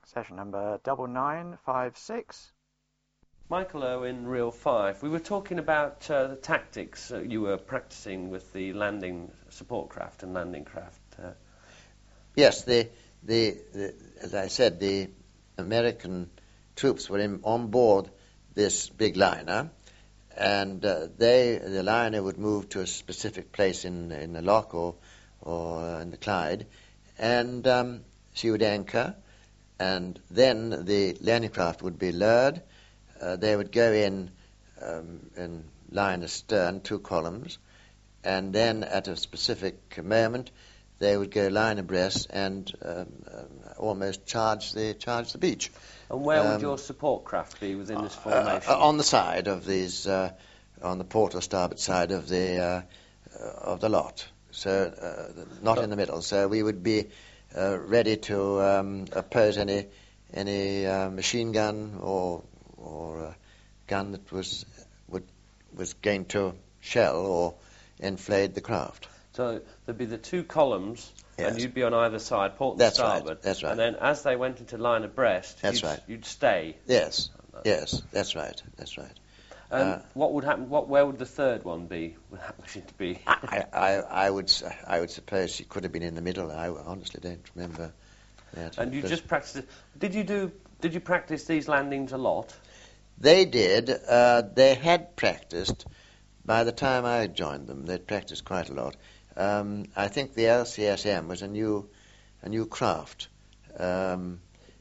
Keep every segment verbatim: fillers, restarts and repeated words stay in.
Session number double nine five six. Michael Owen, Reel five. We were talking about uh, the tactics uh, you were practicing with the landing support craft and landing craft. Uh. Yes, the, the, the, as I said, the American troops were in, on board this big liner, and uh, they, the liner would move to a specific place in, in the loch or, or in the Clyde, and um, she would anchor, and then the landing craft would be lowered. Uh, they would go in um, in line astern, two columns, and then at a specific moment they would go line abreast and um, um, almost charge the charge the beach. And where um, would your support craft be within this uh, formation? Uh, on the side of these, uh, on the port or starboard side of the uh, uh, of the lot. So uh, not in the middle. So we would be uh, ready to um, oppose any any uh, machine gun or or a gun that was would was going to shell or inflate the craft. So there'd be the two columns, Yes. and you'd be on either side, port and That's right, starboard. that's right. And then as they went into line abreast, That's you'd, right. you'd stay. Yes, yes, that's right, that's right. And Uh, what would happen? What where would the third one be? Wishing to be. I, I, I would s- I would suppose she could have been in the middle. I honestly don't remember that. And you Because just practiced. Did you do? Did you practice these landings a lot? They did. Uh, they had practiced. By the time I joined them, they'd practiced quite a lot. Um, I think the L C S M was a new, a new craft. Um,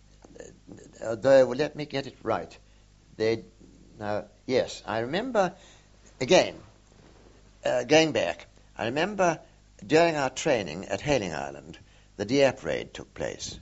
although, well, let me get it right. They now, yes, I remember. Again, uh, going back, I remember during our training at Hailing Island, the Dieppe raid took place.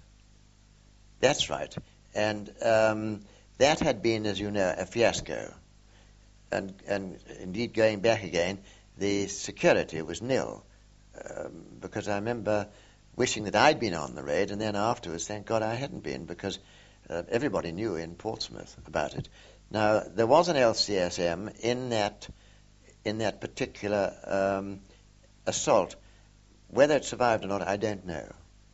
That's right, and um, that had been, as you know, a fiasco. And, and indeed, going back again, the security was nil, um, because I remember wishing that I'd been on the raid, and then afterwards, thank God I hadn't been, because uh, everybody knew in Portsmouth about it. Now, there was an L C S M in that in that particular um, assault. Whether it survived or not, I don't know.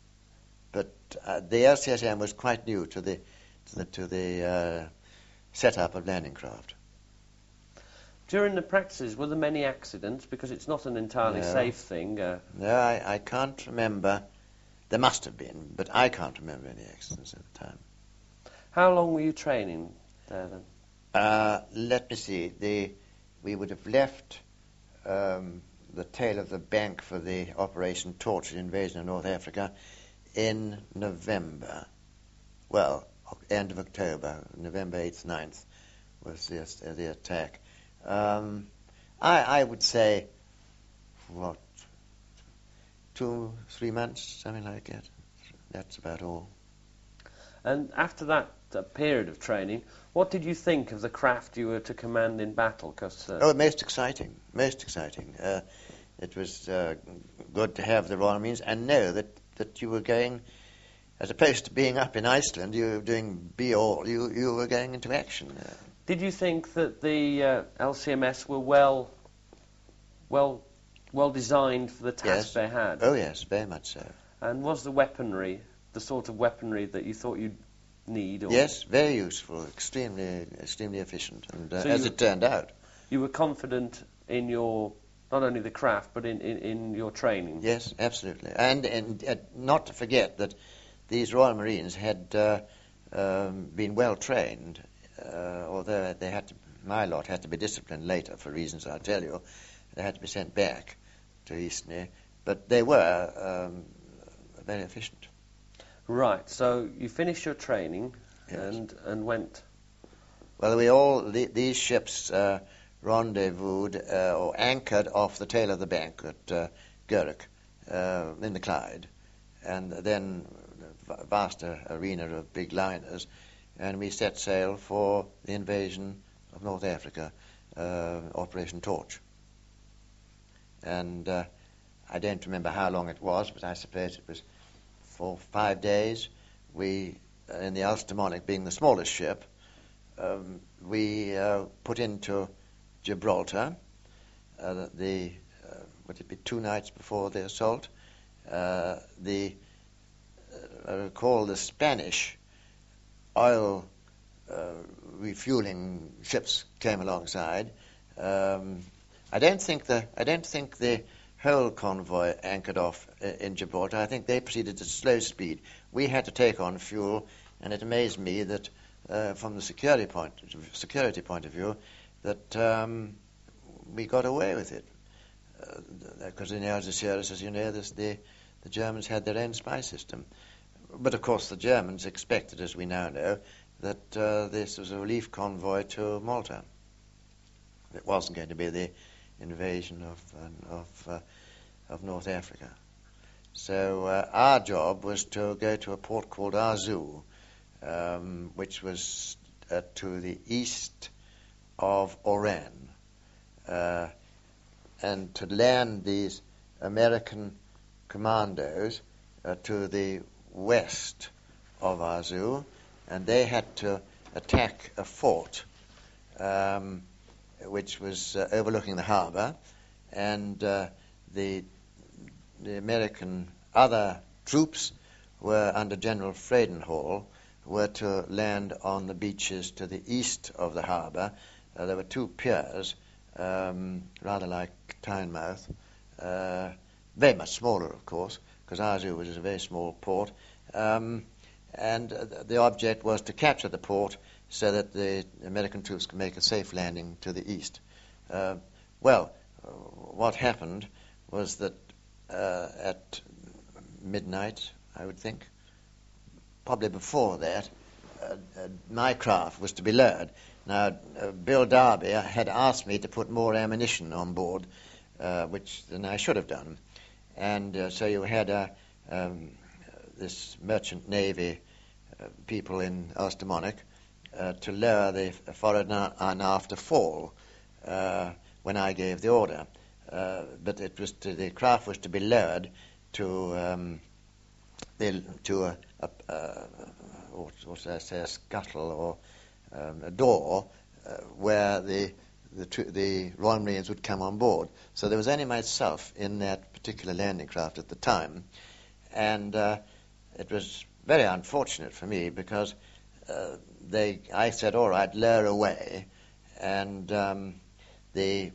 But uh, the L C S M was quite new to the to the, to the uh, setup of landing craft. During the practices, were there many accidents? Because it's not an entirely No. safe thing. Uh, No, I, I can't remember. There must have been, but I can't remember any accidents at the time. how long were you training there then? Uh, let me see. The, we would have left um, the tail of the bank for the Operation Torch invasion of North Africa in November. Well, end of October, November eighth, ninth was the, uh, the attack. Um, I, I would say, what, two, three months, something like that. That's about all. And after that uh, period of training, what did you think of the craft you were to command in battle? 'Cause, uh, Oh, most exciting, most exciting. Uh, it was uh, good to have the Royal Marines and know that, that you were going, as opposed to being up in Iceland, you were doing be all, you, you were going into action. Uh, Did you think that the uh, L C M S were well, well, well designed for the task Yes. they had? oh, yes, very much so. And was the weaponry the sort of weaponry that you thought you'd need? Or Yes, very useful, extremely, extremely efficient, and uh, So as you- it turned out. You were confident in your, not only the craft, but in, in, in your training? Yes, absolutely. And, and uh, not to forget that these Royal Marines had uh, um, been well trained, uh, although they had to, my lot had to be disciplined later for reasons I'll tell you. They had to be sent back to Eastney, but they were um, very efficient. Right, so you finished your training Yes. and, and went... Well, we all the, these ships uh, rendezvoused uh, or anchored off the tail of the bank at uh, Gurrock uh, in the Clyde, and then a vast arena of big liners, and we set sail for the invasion of North Africa, uh, Operation Torch. And uh, I don't remember how long it was, but I suppose it was for five days. We, uh, in the Ulster Monarch, being the smallest ship, um, we uh, put into Gibraltar. Uh, the uh, would it be two nights before the assault? Uh, the uh, I recall the Spanish oil uh, refueling ships came alongside. Um, I don't think the I don't think the whole convoy anchored off uh, in Gibraltar. I think they proceeded at slow speed. We had to take on fuel, and it amazed me that, uh, from the security point security point of view, that um, we got away with it. Because uh, in Algeciras, as you know, this, the the Germans had their own spy system. But of course, the Germans expected, as we now know, that uh, this was a relief convoy to Malta. It wasn't going to be the invasion of uh, of, uh, of North Africa. So uh, our job was to go to a port called Azul, um, which was uh, to the east of Oran, uh, and to land these American commandos uh, to the west of Azul, and they had to attack a fort um, which was uh, overlooking the harbour, and uh, the the American other troops were under General Friedenhall, were to land on the beaches to the east of the harbour. Uh, there were two piers, um, rather like Tynemouth, uh, very much smaller, of course, because Azul was a very small port, um, and uh, the object was to capture the port so that the American troops could make a safe landing to the east. Uh, well, uh, what happened was that uh, at midnight, I would think, probably before that, uh, uh, my craft was to be lowered. Now, uh, Bill Darby had asked me to put more ammunition on board, uh, which than I should have done. And uh, so you had uh, um, this merchant navy uh, people in Ulstermonic uh, to lower the forward and after fall uh, when I gave the order. Uh, but it was to, the craft was to be lowered to um, the, to a, a, a what, what should I say, a scuttle or um, a door uh, where the the, tr- the Royal Marines would come on board. So there was only myself in that particular landing craft at the time, and uh, it was very unfortunate for me because uh, they I said, all right, lower away, and um, the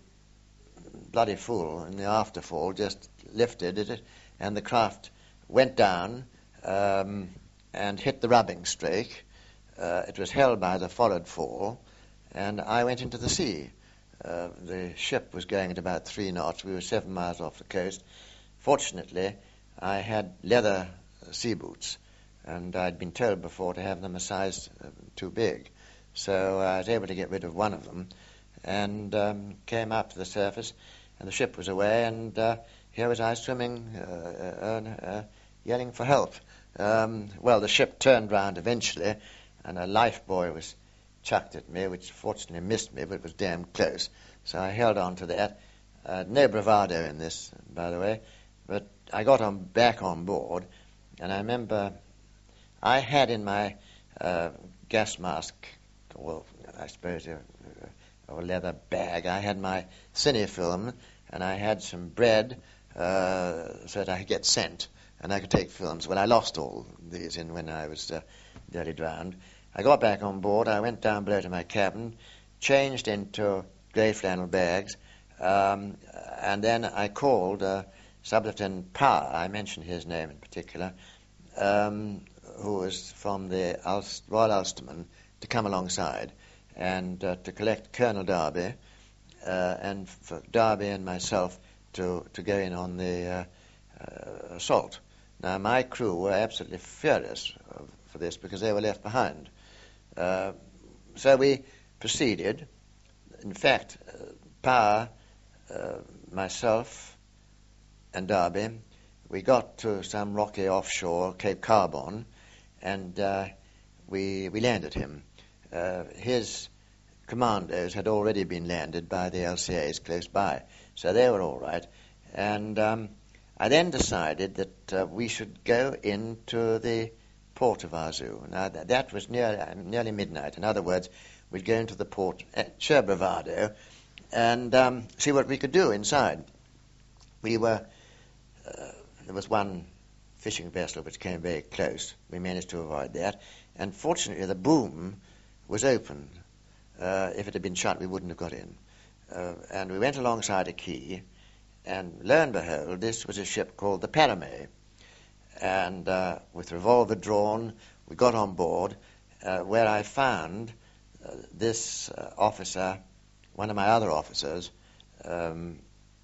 bloody fool in the afterfall just lifted it, and the craft went down um, and hit the rubbing strake. Uh, it was held by the forward fall, and I went into the sea. Uh, the ship was going at about three knots. We were seven miles off the coast. Fortunately, I had leather sea boots, and I'd been told before to have them a size uh, too big. So I was able to get rid of one of them and um, came up to the surface, and the ship was away, and uh, here was I swimming, uh, uh, uh, yelling for help. Um, well, the ship turned round eventually, and a lifebuoy was chucked at me, which fortunately missed me, but it was damn close. So I held on to that. Uh, no bravado in this, by the way, but I got on back on board, and I remember I had in my uh, gas mask, well, I suppose a, a leather bag, I had my cinefilm, and I had some bread uh, so that I could get scent, and I could take films. Well, I lost all these in when I was uh, nearly drowned. I got back on board. I went down below to my cabin, changed into grey flannel bags, um, and then I called uh, Sub-Lieutenant Power, I mentioned his name in particular, um, who was from the Ulst- Royal Ulstermen, to come alongside and uh, to collect Colonel Darby, uh, and for Darby and myself to, to go in on the uh, uh, assault. Now, my crew were absolutely furious for this because they were left behind. Uh, so we proceeded. In fact, uh, Power, uh, myself, and Darby, we got to some rocky offshore, Cape Carbon, and uh, we we landed him. Uh, his commandos had already been landed by the L C As close by, so they were all right. And um, I then decided that uh, we should go into the port of Azul. Now, that, that was nearly, nearly midnight. In other words, we'd go into the port at Cherbravado and um, see what we could do inside. We were, uh, there was one fishing vessel which came very close. We managed to avoid that. And fortunately, the boom was open. Uh, if it had been shut, we wouldn't have got in. Uh, and we went alongside a quay, and lo and behold, this was a ship called the Paramé. And uh, with revolver drawn, we got on board, uh, where I found uh, this uh, officer, one of my other officers. Um,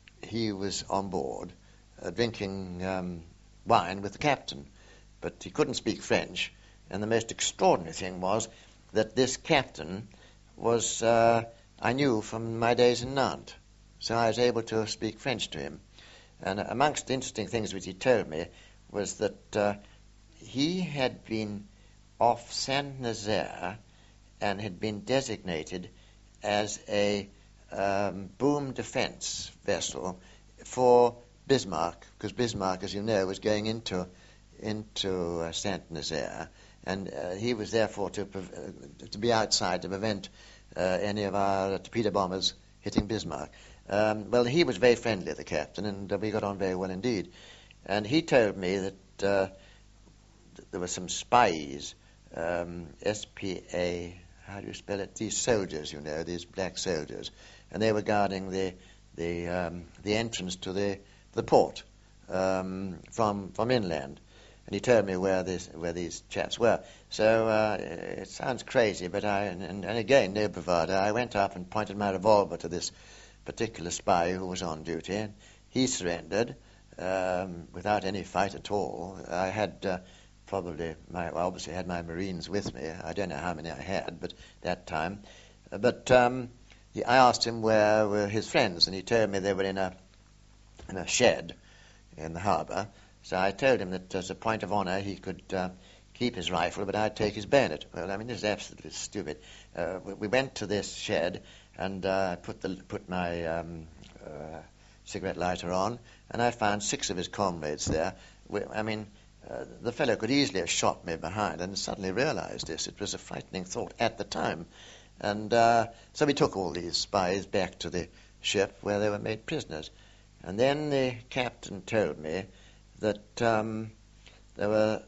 he was on board, uh, drinking um, wine with the captain, but he couldn't speak French. And the most extraordinary thing was that this captain was, uh, I knew from my days in Nantes, so I was able to speak French to him. And amongst the interesting things which he told me was that uh, he had been off Saint-Nazaire and had been designated as a um, boom defense vessel for Bismarck, because Bismarck, as you know, was going into into uh, Saint-Nazaire, and uh, he was therefore to pre- uh, to be outside to prevent uh, any of our torpedo bombers hitting Bismarck. Um, well, he was very friendly, the captain, and uh, we got on very well indeed. And he told me that uh, th- there were some spies, um, S P A, how do you spell it? These soldiers, you know, these black soldiers, and they were guarding the the um, the entrance to the the port um, from from inland. And he told me where this where these chaps were. So uh, it sounds crazy, but I and, and again no bravado. I went up and pointed my revolver to this particular spy who was on duty, and he surrendered um, without any fight at all. I had uh, probably my well, obviously had my Marines with me. I don't know how many I had, but that time. Uh, but um, he, I asked him where were his friends, and he told me they were in a in a shed in the harbour. So I told him that as a point of honour he could uh, keep his rifle, but I'd take his bayonet. Well, I mean, this is absolutely stupid. Uh, we, we went to this shed, and I uh, put the put my um, uh, cigarette lighter on, and I found six of his comrades there. We, I mean, uh, the fellow could easily have shot me behind, and suddenly realised this. It was a frightening thought at the time. And uh, so we took all these spies back to the ship where they were made prisoners. And then the captain told me that um, there were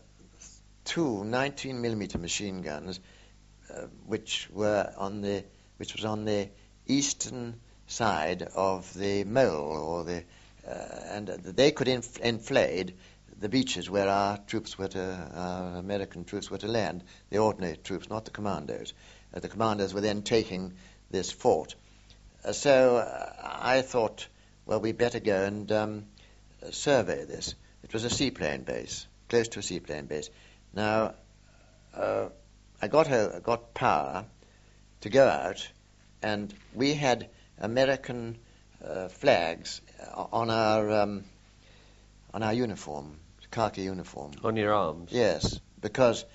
two nineteen millimeter machine guns, uh, which were on the which was on the eastern side of the mole, or the uh, and they could inf- inflate the beaches where our troops were to our American troops were to land, the ordinary troops, not the commandos. Uh, the commandos were then taking this fort. Uh, so uh, I thought, well, we better go and um, survey this. It was a seaplane base, close to a seaplane base. Now, uh, I got a, got power to go out, and we had American uh, flags on our um, on our uniform, khaki uniform. On your arms? Yes, because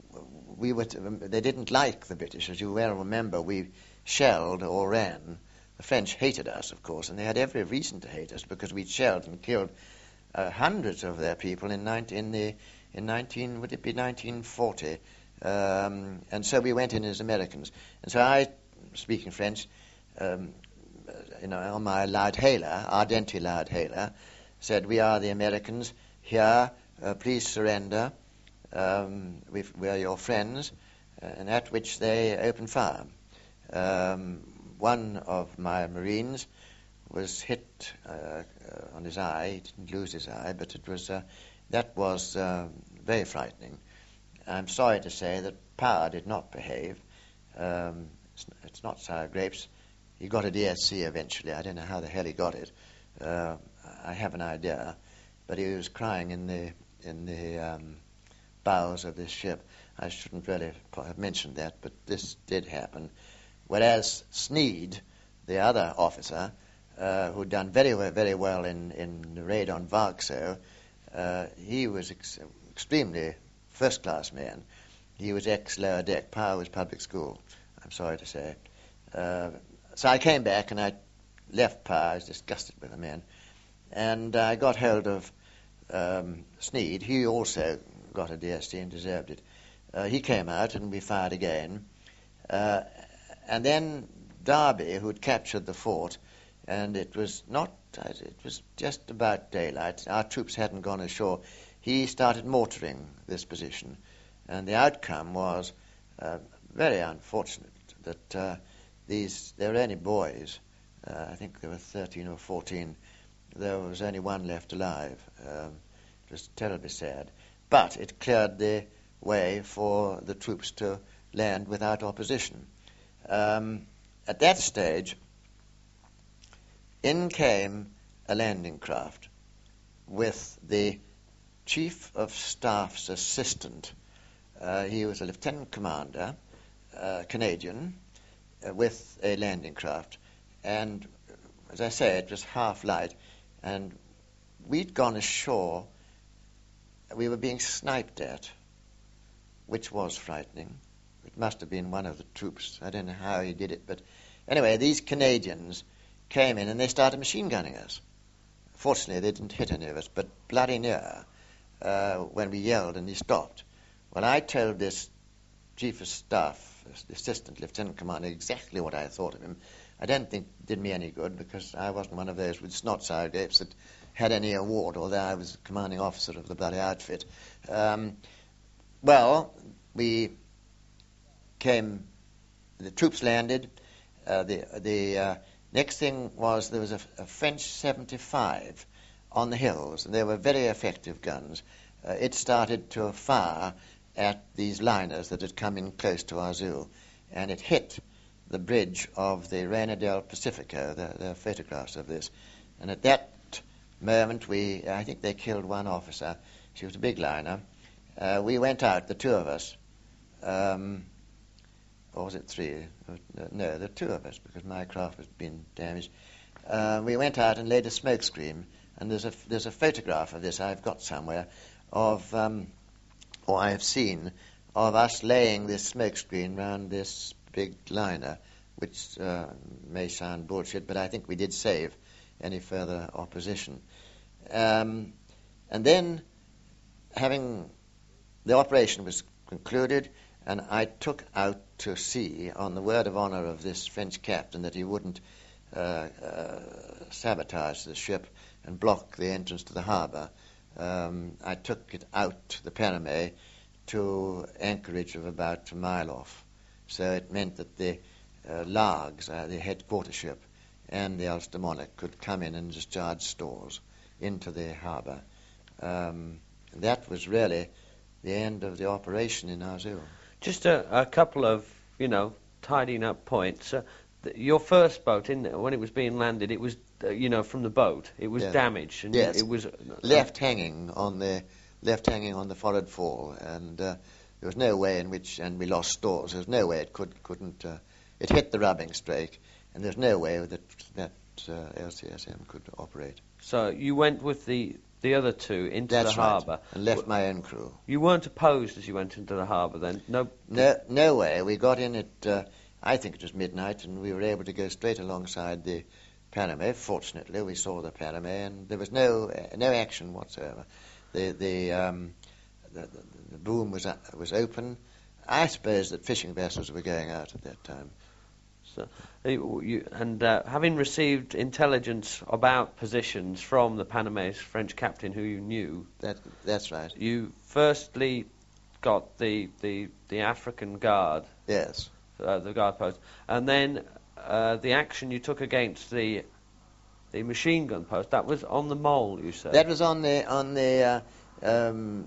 we were to, they didn't like the British, as you well remember. We shelled or ran. The French hated us, of course, and they had every reason to hate us because we'd shelled and killed Uh, hundreds of their people in, nineteen, in the in nineteen would it be nineteen forty, um, and so we went in as Americans. And so I, speaking French, um, you know, on my loudhailer, Ardenti loudhailer, said, "We are the Americans here. Uh, please surrender. Um, we've, we are your friends." Uh, and at which they opened fire. Um, one of my Marines was hit uh, uh, on his eye. He didn't lose his eye, but it was uh, that was uh, very frightening. I'm sorry to say that Power did not behave. Um, it's, it's not sour grapes. He got a D S C eventually. I don't know how the hell he got it. Uh, I have an idea, but he was crying in the in the um, bowels of this ship. I shouldn't really have mentioned that, but this did happen. Whereas Sneed, the other officer, Uh, who'd done very well, very well in, in the raid on Varxo, uh, he was ex- extremely first-class man. He was ex-lower deck. Power was public school, I'm sorry to say. Uh, so I came back and I left Power. I was disgusted with the man. And I got hold of um, Sneed. He also got a D S C and deserved it. Uh, he came out and we fired again. Uh, and then Darby, who'd captured the fort, and it was not, it was just about daylight. Our troops hadn't gone ashore. he started mortaring this position. And the outcome was uh, very unfortunate that uh, these, they were only boys. Uh, I think there were thirteen or fourteen. There was only one left alive. Um, it was terribly sad. But it cleared the way for the troops to land without opposition. Um, at that stage, in came a landing craft with the Chief of Staff's assistant. Uh, he was a lieutenant commander, uh, Canadian, uh, with a landing craft. And, as I say, it was half light, and we'd gone ashore. We were being sniped at, which was frightening. It must have been one of the troops. I don't know how he did it, but anyway, these Canadians came in and they started machine gunning us. Fortunately, they didn't hit any of us, but bloody near uh, when we yelled and he stopped. Well, I told this Chief of Staff, the Assistant Lieutenant Commander, exactly what I thought of him. I don't think it did me any good because I wasn't one of those with snot sour grapes that had any award, although I was commanding officer of the bloody outfit. Um, well, we came, the troops landed. Uh, the the uh, next thing was there was a, a French seventy-five on the hills, and they were very effective guns. Uh, it started to fire at these liners that had come in close to Azul, and it hit the bridge of the Reina del Pacifico. There, there are photographs of this. And at that moment, we I think they killed one officer. She was a big liner. Uh, we went out, the two of us. Um, or was it three? No, the two of us, because my craft had been damaged. Uh, we went out and laid a smoke screen, and there's a, there's a photograph of this I've got somewhere, of, um, or I have seen, of us laying this smoke screen round this big liner, which uh, may sound bullshit, but I think we did save any further opposition. Um, and then, having the operation was concluded, and I took out to sea on the word of honor of this French captain that he wouldn't uh, uh, sabotage the ship and block the entrance to the harbour. Um, I took it out, the Panama, to anchorage of about a mile off. So it meant that the uh, Largs, uh, the headquarter ship, and the Ulster Monarch could come in and discharge stores into the harbour. Um, that was really the end of the operation in Azul. Just a, a couple of, you know, tidying up points. Uh, th- your first boat, in when it was being landed, it was, uh, you know, from the boat. It was yes. damaged, and yes. it was uh, left hanging on the left hanging on the forward fall, and uh, there was no way in which, and we lost stores. There was no way it could couldn't. Uh, it hit the rubbing strake, and there's no way that that uh, L C S M could operate. So you went with the the other two into That's the right, harbour and left my own crew. You weren't opposed as you went into the harbour then? No, no, no way. We got in at uh, I think it was midnight, and we were able to go straight alongside the Panama. Fortunately, we saw the Panama, and there was no uh, no action whatsoever. The the um, the, the, the boom was uh, was open. I suppose that fishing vessels were going out at that time. So, you, and uh, having received intelligence about positions from the Panama's French captain who you knew, that that's right. You firstly got the the, the African Guard, yes, uh, the guard post, and then uh, the action you took against the the machine gun post. That was on the Mole, you said. That was on the on the uh, um,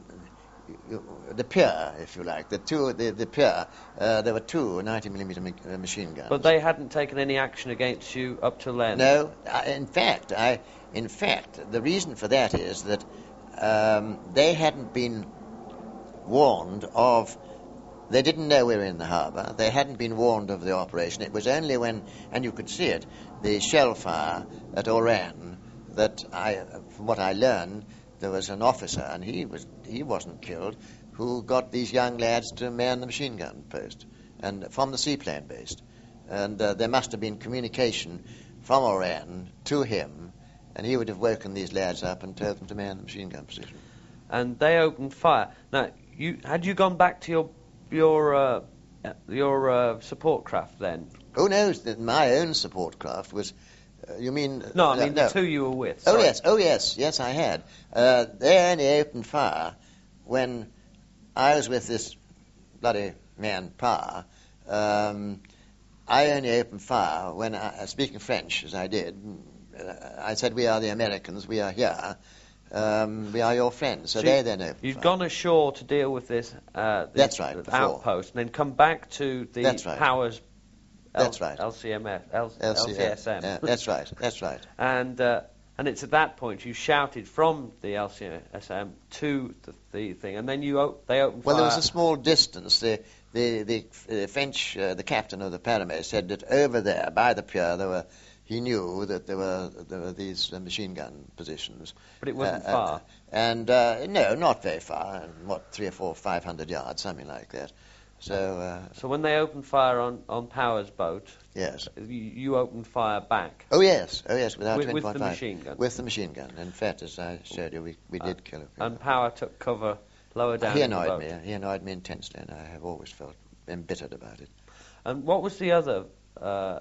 the pier, if you like, the two, the, the pier. Uh, there were two ninety millimeter ma- machine guns. But they hadn't taken any action against you up till then. No, I, in fact, I, in fact, the reason for that is that um, they hadn't been warned of. They didn't know we were in the harbour. They hadn't been warned of the operation. It was only when, and you could see it, the shell fire at Oran, that I, from what I learned, there was an officer, and he was he wasn't killed, who got these young lads to man the machine gun post, and from the seaplane based. And uh, there must have been communication from Oran to him, and he would have woken these lads up and told them to man the machine gun position. And they opened fire. Now, you had you gone back to your your uh, your uh, support craft then? Oh no, my own support craft was Uh, you mean... No, I uh, mean no. the two you were with. Oh, Sorry. yes. Oh, yes. Yes, I had. Uh, they only opened fire when I was with this bloody man, Parr. Um, I only opened fire when, I, speaking French, as I did, uh, I said, we are the Americans, we are here, um, we are your friends. So, So they you- then opened You'd fire. gone ashore to deal with this, uh, this That's right, before. outpost, and then come back to the That's right. Powers L- That's right. L C M F, L- L C- L C S M. Yeah, that's right, that's right. and uh, and it's at that point you shouted from the L C S M to the, the thing, and then you op- they opened Well, fire. there was a small distance. The the the, the French, uh, the captain of the Paramé said that over there by the pier there were. He knew that there were there were these uh, machine gun positions. But it wasn't Uh, far. Uh, and uh, no, not very far. What three or four, five hundred yards, something like that. So uh, So when they opened fire on, on Power's boat, yes. you, you opened fire back Oh yes. Oh yes. Without with, with the twenty-five. machine gun. With the machine gun. In fact, as I showed you, we we did Uh, kill him. And Power took cover lower down He in the annoyed boat. me. He annoyed me intensely, and I have always felt embittered about it. And what was the other uh,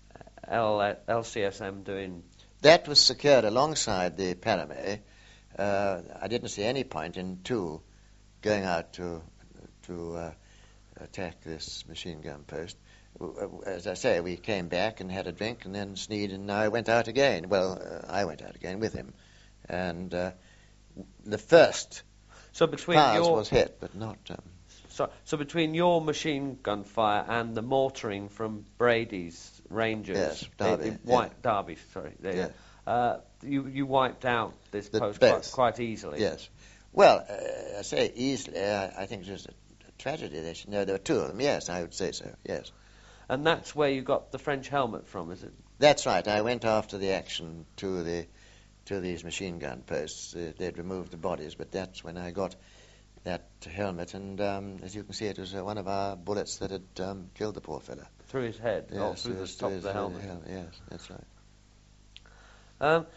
L- LCSM doing? That was secured alongside the Paramé. Uh, I didn't see any point in two going out to to uh, attack this machine gun post. W- As I say, we came back and had a drink, and then Sneed and I went out again. Well, uh, I went out again with him, and uh, the first So between Powers your was hit, but not. Um, so, so between your machine gun fire and the mortaring from Brady's Rangers, Yes, i- i- Derby, White Derby, sorry, there you Yeah. go. Uh, you you wiped out this The post quite, both. quite easily. yes. Well, uh, I say easily. I, I think it was a, a tragedy. They should know there were two of them. Yes, I would say so. Yes. And that's where you got the French helmet from, is it? That's right. I went after the action to the to these machine gun posts. Uh, they'd removed the bodies, but that's when I got that helmet. And um, as you can see, it was uh, one of our bullets that had um, killed the poor fellow. Through his head, or Yes, through it the was- top it of the was, uh, helmet. hel- Yes, that's right. Um,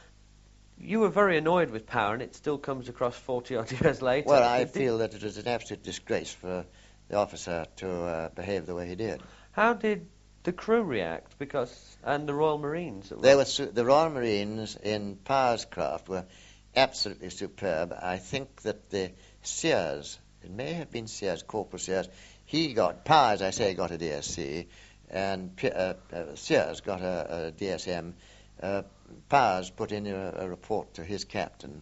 you were very annoyed with Power, and it still comes across forty odd years later. Well, I Did- feel that it was an absolute disgrace for the officer to uh, behave the way he did. How did the crew react? Because and the Royal Marines. that They were- were su- the Royal Marines in Power's craft were absolutely superb. I think that the Sears, it may have been Sears, Corporal Sears, he got, Power, as I say, got a D S C, and P- uh, uh, Sears got a, a D S M. Uh, Powers put in a, a report to his captain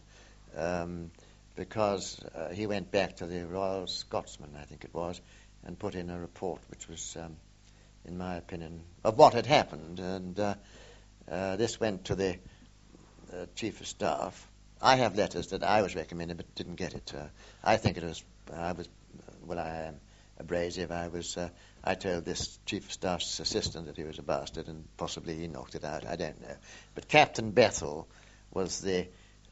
um, because uh, he went back to the Royal Scotsman, I think it was, and put in a report which was, um, in my opinion, of what had happened. And uh, uh, this went to the uh, Chief of Staff. I have letters that I was recommended but didn't get it. Uh, I think it was, I was, well, I am abrasive. I was, uh, I told this Chief of Staff's assistant that he was a bastard, and possibly he knocked it out. I don't know. But Captain Bethel was the,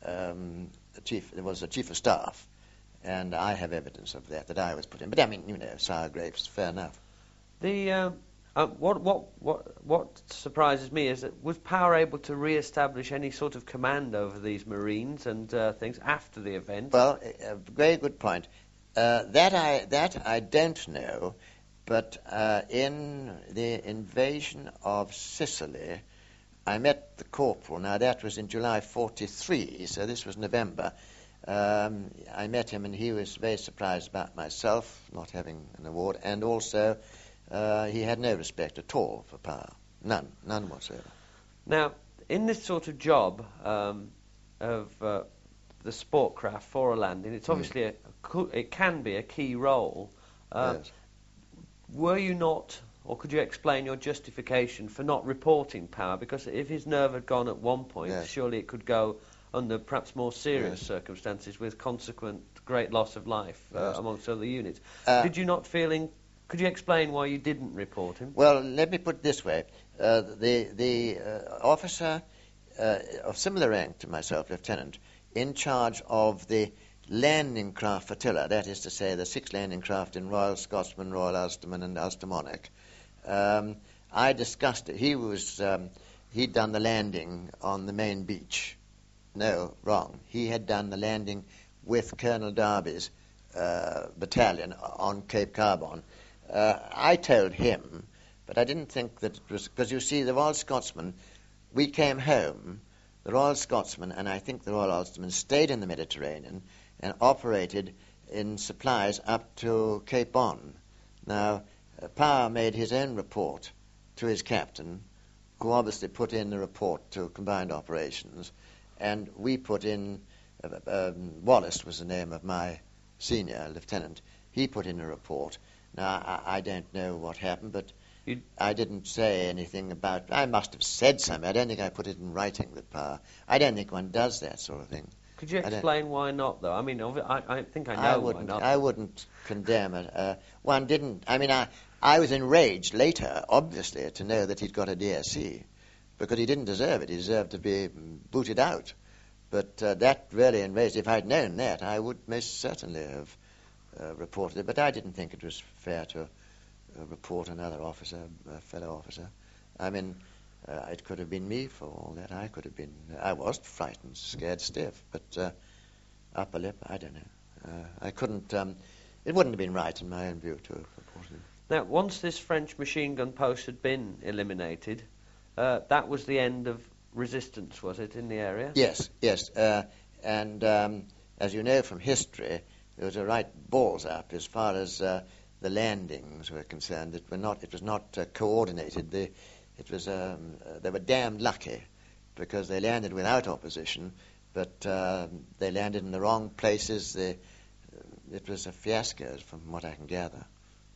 um, the chief. Was the Chief of Staff, and I have evidence of that that I was put in. But I mean, you know, sour grapes, fair enough. The um, uh, what what what what surprises me is that was Power able to re-establish any sort of command over these Marines and uh, things after the event? Well, a, a very good point. Uh, that I that I don't know, but uh, in the invasion of Sicily, I met the corporal. Now that was in July forty-three, so this was November. Um, I met him, and he was very surprised about myself not having an award, and also uh, he had no respect at all for Power, none, none whatsoever. Now, in this sort of job um, of uh, the sport craft for a landing, it's obviously a, a co- it can be a key role. Uh, Yes. Were you not, or could you explain your justification for not reporting Power? Because if his nerve had gone at one point, Yes. surely it could go under perhaps more serious Yes. circumstances with consequent great loss of life uh, Yes. amongst other units. Uh, Did you not feel in, could you explain why you didn't report him? Well, let me put it this way. Uh, the the uh, officer uh, of similar rank to myself, lieutenant, in charge of the landing craft flotilla, that is to say the six landing craft in Royal Scotsman, Royal Ulsterman and Ulster Monarch, um, I discussed it. He was, um, he'd done the landing on the main beach. No, wrong. He had done the landing with Colonel Darby's uh, battalion on Cape Carbon. Uh, I told him, but I didn't think that it was, because you see, the Royal Scotsman we came home, the Royal Scotsman and I think the Royal Ulsterman stayed in the Mediterranean and operated in supplies up to Cape Bon. Now, uh, Power made his own report to his captain, who obviously put in the report to combined operations, and we put in, uh, um, Wallace was the name of my senior lieutenant, he put in a report. Now, I, I don't know what happened, but You'd... I didn't say anything about, I must have said something. I don't think I put it in writing, that Power. I don't think one does that sort of thing. Could you explain why not, though? I mean, I, I think I know I wouldn't, why not. I wouldn't condemn it. Uh, one didn't, I mean, I, I was enraged later, obviously, to know that he'd got a D S C, because he didn't deserve it. He deserved to be booted out. But uh, that really enraged. If I'd known that, I would most certainly have uh, reported it. But I didn't think it was fair to uh, report another officer, a fellow officer. I mean, uh, it could have been me for all that. I could have been, I was frightened, scared stiff. But uh, upper lip, I don't know. Uh, I couldn't, um, it wouldn't have been right in my own view to have reported it. Now, once this French machine gun post had been eliminated, uh, that was the end of resistance, was it, in the area? Yes, yes. Uh, and um, as you know from history, there was a right balls up as far as uh, the landings were concerned. It, were not, it was not uh, coordinated. They, it was, um, uh, they were damned lucky because they landed without opposition, but uh, they landed in the wrong places. They, it was a fiasco, from what I can gather.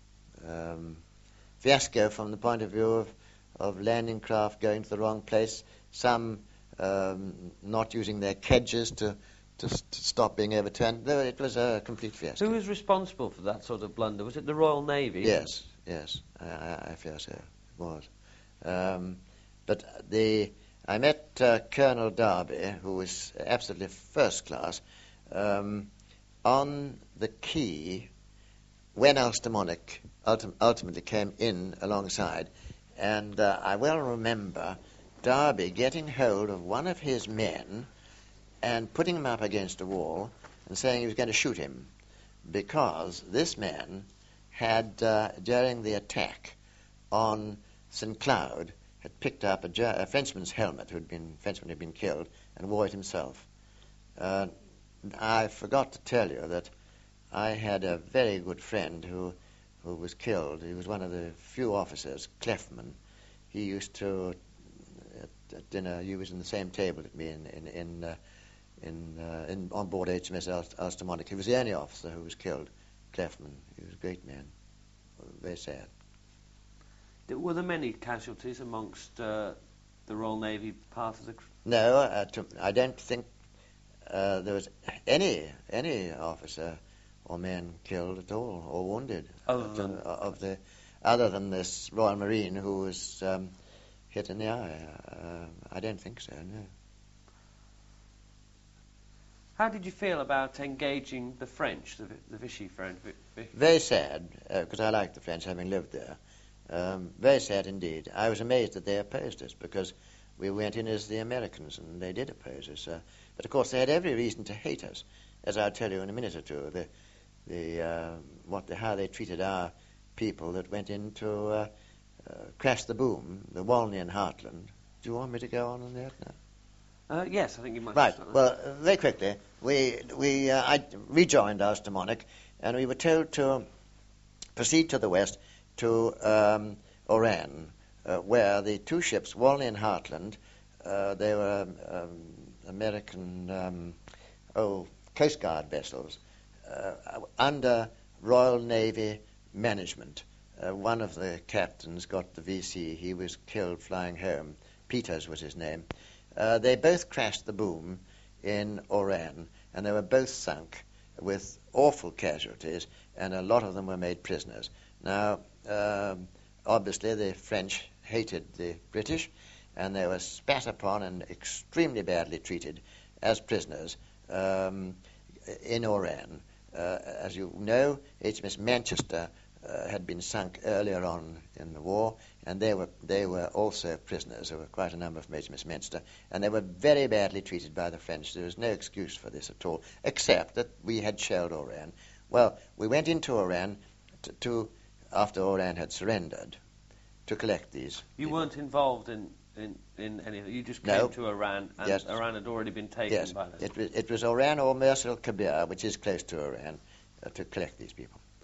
Um, fiasco from the point of view of, of landing craft going to the wrong place, some um, not using their kedges to, to, to stop being overturned. It was a complete fiasco. Who was responsible for that sort of blunder? Was it the Royal Navy? Yes, yes, I, I, I fear so. It was. Um, but the I met uh, Colonel Darby, who was absolutely first class, um, on the quay when Ulstermonic ultim- ultimately came in alongside, and uh, I well remember Darby getting hold of one of his men and putting him up against a wall and saying he was going to shoot him because this man had, uh, during the attack on Saint Cloud, had picked up a, a Frenchman's helmet, who had been Frenchman had been killed, and wore it himself. Uh, I forgot to tell you that I had a very good friend who who was killed. He was one of the few officers, Clefman. He used to, at, at dinner, he was in the same table with me in in in, uh, in, uh, in on board H M S Ulstermonic. He was the only officer who was killed, Clefman. He was a great man. Very sad. Were there many casualties amongst uh, the Royal Navy part of the... Cr- no, uh, to, I don't think uh, there was any any officer or men killed at all, or wounded, other than, uh, of the, other than this Royal Marine who was um, hit in the eye. Uh, I don't think so, no. How did you feel about engaging the French, the, the Vichy French? Vichy? Very sad, because uh, I liked the French, having lived there. Um, very sad indeed. I was amazed that they opposed us, because we went in as the Americans, and they did oppose us. Uh, but of course, they had every reason to hate us, as I'll tell you in a minute or two. The, the, uh, what the, how they treated our people that went in to uh, uh, crash the boom, the Walney and Heartland. Do you want me to go on on that now? Uh, yes, I think you might. Right. Well, uh, very quickly, we we uh, I rejoined Ulstermonic, and we were told to proceed to the west to um, Oran, uh, where the two ships, Walney and Heartland, uh, they were um, American um, oh Coast Guard vessels uh, under Royal Navy management. Uh, one of the captains got the V C. He was killed flying home. Peters was his name. Uh, they both crashed the boom in Oran, and they were both sunk with awful casualties, and a lot of them were made prisoners. Now, um, obviously, the French hated the British, and they were spat upon and extremely badly treated as prisoners um, in Oran. Uh, as you know, H M S Manchester uh, had been sunk earlier on in the war, and they were they were also prisoners. There were quite a number from H M S Manchester, and they were very badly treated by the French. There was no excuse for this at all, except that we had shelled Oran. Well, we went into Oran to, to after Oran had surrendered, to collect these. You people. weren't involved in, in, in anything? You just No. came to Iran, and Yes. Iran had already been taken Yes, by them. it was, it was Oran or Mers el Kabir, which is close to Oran, uh, to collect these people.